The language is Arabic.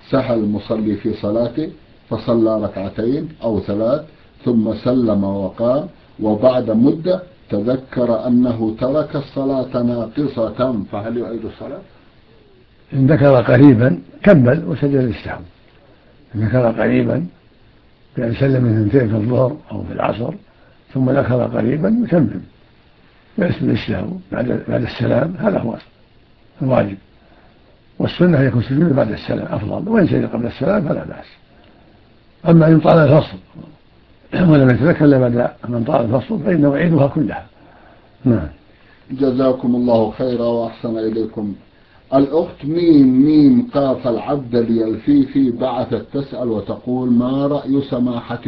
سهى المصلي في صلاته فصلى ركعتين أو 3 ثم سلم وقام، وبعد مدة تذكر أنه ترك الصلاة ناقصة، فهل يعيد الصلاة؟ إن ذكر قريبا كمل وسجد للسهو. إن ذكر قريبا بأن سلم من 2 في الظهر أو في العصر ثم ذكر قريبا يتمم ويسجد للسهو بعد السلام، هذا هو الواجب. والسنة يكون سجوده بعد السلام أفضل، وإن سجد قبل السلام فلا بأس. أما إن طال الفصل ولم يتذكر إلا بعد من طال الفصل فإنه يعيدها كلها. نعم. جزاكم الله خيرا وأحسن إليكم. الأخت ميم قاف العبد اليلفيفي بعثت تسأل وتقول: ما رأي سماحة